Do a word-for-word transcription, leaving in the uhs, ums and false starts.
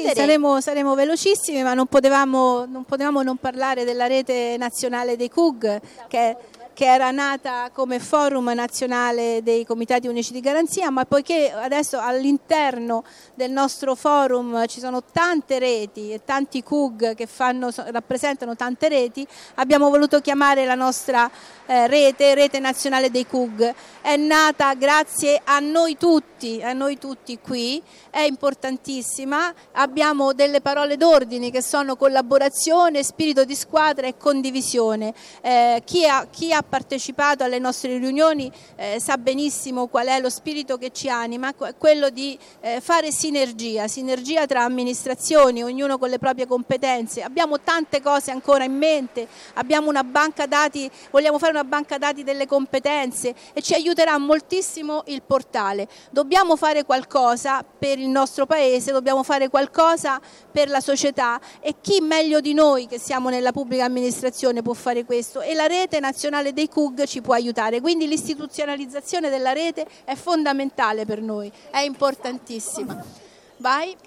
Sì, saremo, saremo velocissimi, ma non potevamo, non potevamo non parlare della rete nazionale dei C U G, che, che era nata come forum nazionale dei comitati unici di garanzia, ma poiché adesso all'interno del nostro forum ci sono tante reti e tanti C U G che fanno, rappresentano tante reti, abbiamo voluto chiamare la nostra eh, rete, Rete Nazionale dei C U G. È nata grazie a noi tutti, a noi tutti qui, è importantissima, abbiamo delle parole d'ordine che sono collaborazione, spirito di squadra e condivisione. Eh, chi, ha, chi ha partecipato alle nostre riunioni eh, sa benissimo qual è lo spirito che ci anima, quello di eh, fare sinergia, sinergia tra amministrazioni, ognuno con le proprie competenze. Abbiamo tante cose ancora in mente, abbiamo una banca dati, vogliamo fare una banca dati delle competenze e ci aiuterà moltissimo il portale. Dobbiamo fare qualcosa per il nostro paese, dobbiamo fare qualcosa per la società e chi meglio di noi che siamo nella pubblica amministrazione può fare questo, e la rete nazionale dei C U G ci può aiutare, quindi l'istituzionalizzazione della rete è fondamentale per noi, è importantissima. Vai.